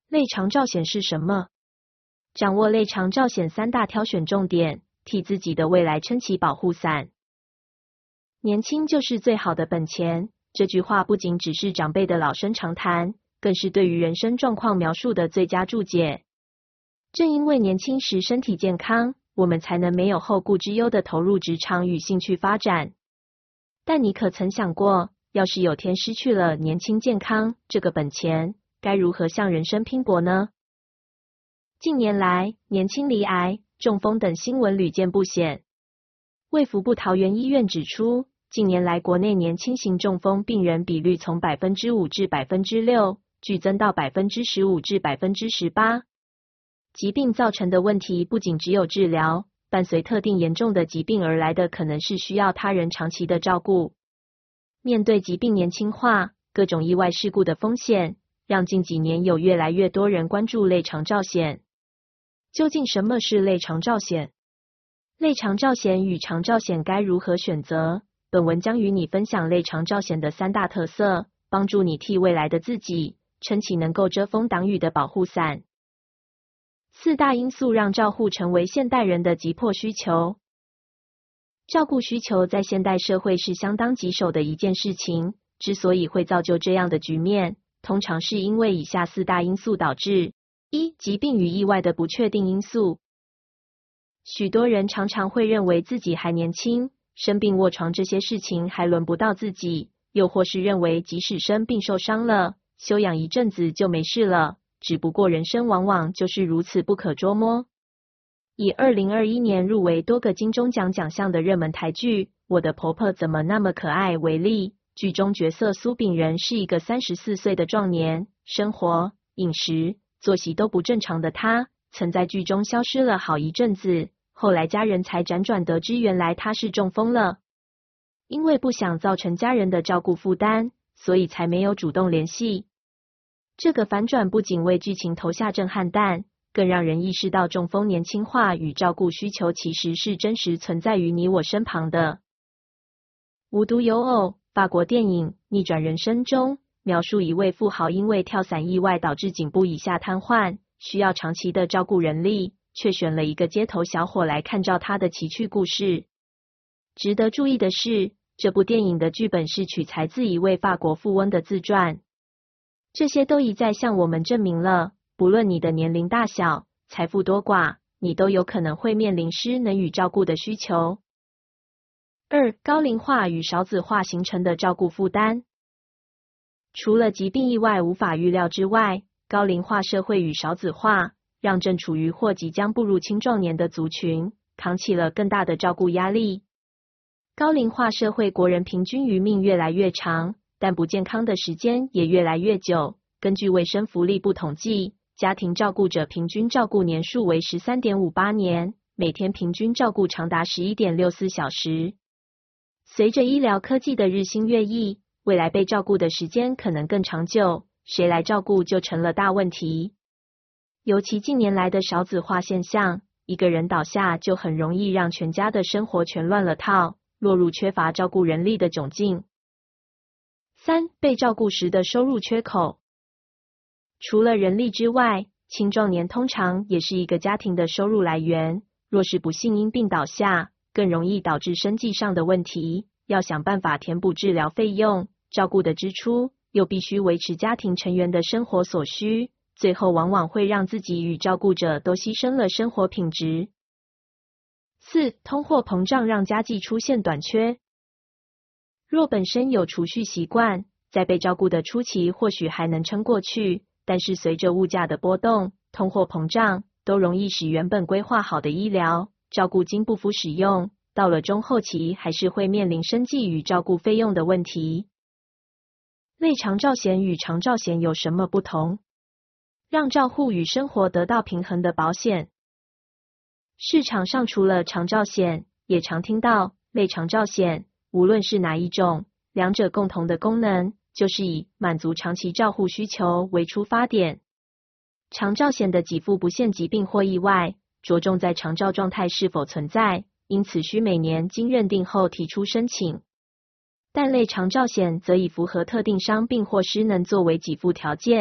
类长照险是什么？掌握类长照险3大挑选重点，替自己的未来撑起保护伞。年轻就是最好的本钱，这句话不仅只是长辈的老生常谈，更是对于人生状况描述的最佳注解。正因为年轻时身体健康，我们才能没有后顾之忧的投入职场与兴趣发展。但你可曾想过，要是有天失去了年轻健康这个本钱，该如何向人生拼搏呢？近年来，年轻罹癌、中风等新闻屡见不鲜。卫福部桃园医院指出，近年来国内年轻型中风病人比率从 5% 至 6%， 剧增到 15% 至 18%。疾病造成的问题不仅只有治疗，伴随特定严重的疾病而来的可能是需要他人长期的照顾。面对疾病年轻化、各种意外事故的风险，让近几年有越来越多人关注类长照险。究竟什么是类长照险？类长照险与长照险该如何选择？本文将与你分享类长照险的3大特色，帮助你替未来的自己撑起能够遮风挡雨的保护伞。4大因素让照护成为现代人的急迫需求。照顾需求在现代社会是相当棘手的一件事情，之所以会造就这样的局面，通常是因为以下4大因素导致。1、疾病与意外的不确定因素。许多人常常会认为自己还年轻，生病卧床这些事情还轮不到自己，又或是认为即使生病受伤了，休养一阵子就没事了，只不过人生往往就是如此不可捉摸。以2021年入围多个金钟奖奖项的热门台剧《我的婆婆怎么那么可爱》为例，剧中角色苏炳仁是一个34岁的壮年，生活、饮食、作息都不正常的他，曾在剧中消失了好一阵子，后来家人才辗转得知原来他是中风了。因为不想造成家人的照顾负担，所以才没有主动联系。这个反转不仅为剧情投下震撼弹，更让人意识到中风年轻化与照顾需求其实是真实存在于你我身旁的。无独有偶，法国电影《逆转人生》中描述一位富豪因为跳伞意外导致颈部以下瘫痪，需要长期的照顾人力，却选了一个街头小伙来看照他的奇趣故事。值得注意的是，这部电影的剧本是取材自一位法国富翁的自传。这些都一再向我们证明了，不论你的年龄大小、财富多寡，你都有可能会面临失能与照顾的需求。2、高龄化与少子化形成的照顾负担。除了疾病意外无法预料之外，高龄化社会与少子化让正处于或即将步入青壮年的族群扛起了更大的照顾压力。高龄化社会国人平均余命越来越长，但不健康的时间也越来越久。根据卫生福利部统计，家庭照顾者平均照顾年数为 13.58 年，每天平均照顾长达 11.64 小时。随着医疗科技的日新月异，未来被照顾的时间可能更长久，谁来照顾就成了大问题。尤其近年来的少子化现象，一个人倒下就很容易让全家的生活全乱了套，落入缺乏照顾人力的窘境。3、被照顾时的收入缺口。除了人力之外，青壮年通常也是一个家庭的收入来源，若是不幸因病倒下，更容易导致生计上的问题，要想办法填补治疗费用、照顾的支出，又必须维持家庭成员的生活所需，最后往往会让自己与照顾者都牺牲了生活品质。4、通货膨胀让家计出现短缺。若本身有储蓄习惯，在被照顾的初期或许还能撑过去，但是随着物价的波动、通货膨胀，都容易使原本规划好的医疗、照顾金不敷使用，到了中后期还是会面临生计与照顾费用的问题。类长照险与长照险有什么不同？让照护与生活得到平衡的保险。市场上除了长照险，也常听到类长照险，无论是哪一种，两者共同的功能就是以满足长期照护需求为出发点。长照险的给付不限疾病或意外，着重在长照状态是否存在，因此需每年经认定后提出申请。但类长照险则以符合特定伤病或失能作为给付条件，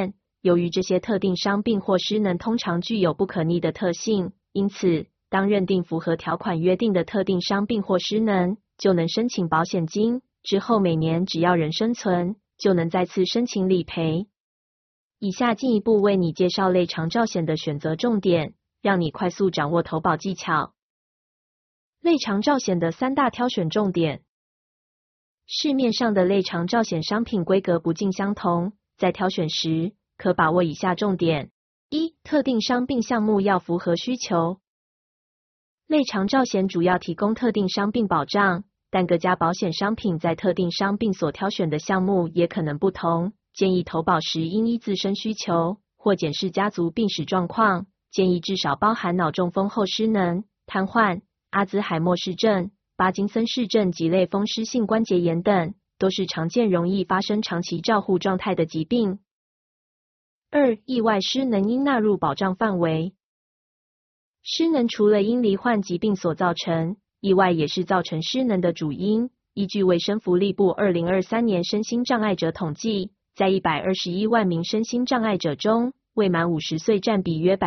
由于这些特定伤病或失能通常具有不可逆的特性，因此当认定符合条款约定的特定伤病或失能，就能申请保险金，之后每年只要人生存，就能再次申请理赔。以下进一步为你介绍类长照险的选择重点，让你快速掌握投保技巧。类长照险的3大挑选重点。市面上的类长照险商品规格不尽相同，在挑选时可把握以下重点： 1. 特定伤病项目要符合需求。类长照险主要提供特定伤病保障，但各家保险商品在特定伤病所挑选的项目也可能不同，建议投保时应依自身需求或检视家族病史状况，建议至少包含脑中风后失能、瘫痪、阿兹海默氏症、巴金森氏症及类风湿性关节炎等，都是常见容易发生长期照护状态的疾病。2. 意外失能应纳入保障范围。失能除了因罹患疾病所造成，意外也是造成失能的主因。依据卫生福利部2023年身心障碍者统计，在121万名身心障碍者中，未满50岁占比约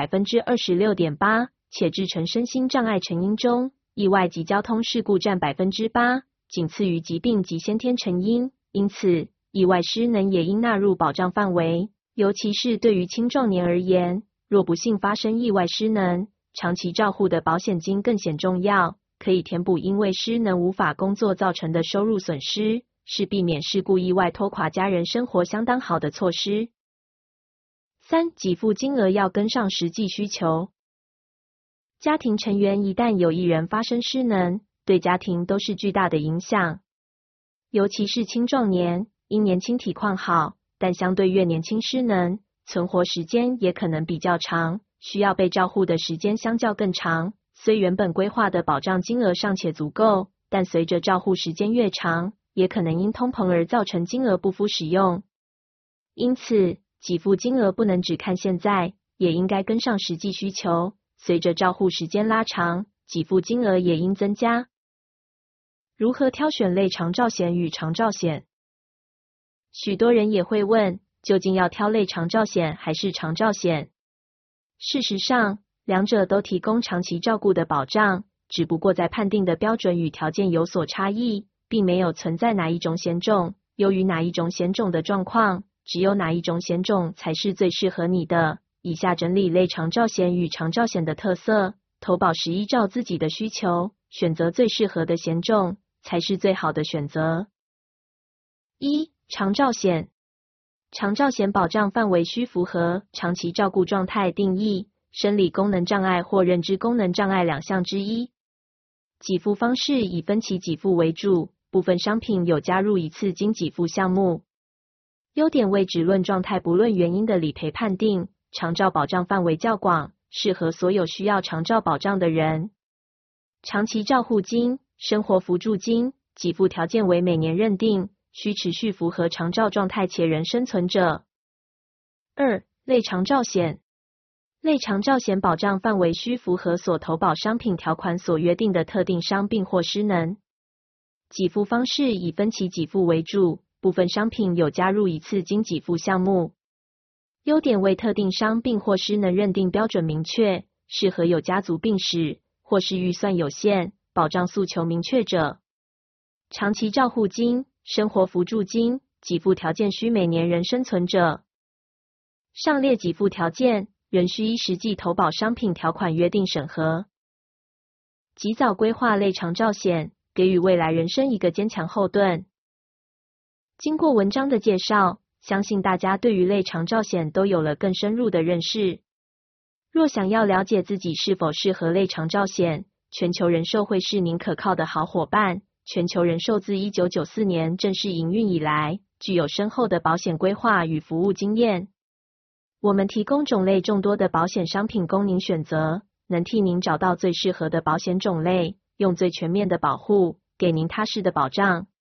26.8%， 且致成身心障碍成因中，意外及交通事故占 8%， 仅次于疾病及先天成因。因此，意外失能也应纳入保障范围，尤其是对于青壮年而言，若不幸发生意外失能，长期照护的保险金更显重要，可以填补因为失能无法工作造成的收入损失，是避免事故意外拖垮家人生活相当好的措施。3. 给付金额要跟上实际需求。家庭成员一旦有一人发生失能，对家庭都是巨大的影响，尤其是青壮年，因年轻体况好，但相对越年轻失能，存活时间也可能比较长，需要被照护的时间相较更长。虽原本规划的保障金额尚且足够，但随着照护时间越长，也可能因通膨而造成金额不敷使用。因此，给付金额不能只看现在，也应该跟上实际需求。随着照护时间拉长，给付金额也应增加。如何挑选类长照险与长照险？许多人也会问，究竟要挑类长照险还是长照险？事实上，两者都提供长期照顾的保障，只不过在判定的标准与条件有所差异，并没有存在哪一种险种优于哪一种险种的状况，只有哪一种险种才是最适合你的。以下整理类长照险与长照险的特色，投保时依照自己的需求，选择最适合的险种，才是最好的选择。1. 长照险。长照险保障范围需符合长期照顾状态定义、生理功能障碍或认知功能障碍两项之一。给付方式以分期给付为主，部分商品有加入一次经给付项目。优点为只论状态不论原因的理赔判定，长照保障范围较广，适合所有需要长照保障的人。长期照护金、生活扶助金给付条件为每年认定，需持续符合长照状态且仍生存者。2. 类长照险。类长照险保障范围需符合所投保商品条款所约定的特定伤病或失能。给付方式以分期给付为主，部分商品有加入一次经给付项目。优点为特定伤病或失能认定标准明确，适合有家族病史或是预算有限、保障诉求明确者。长期照护金、生活扶助金给付条件需每年仍生存者。上列给付条件仍需依实际投保商品条款约定审核。及早规划类长照险，给予未来人生一个坚强后盾。经过文章的介绍，相信大家对于类长照险都有了更深入的认识。若想要了解自己是否适合类长照险，全球人寿会是您可靠的好伙伴。全球人寿自1994年正式营运以来，具有深厚的保险规划与服务经验。我们提供种类众多的保险商品供您选择，能替您找到最适合的保险种类，用最全面的保护，给您踏实的保障。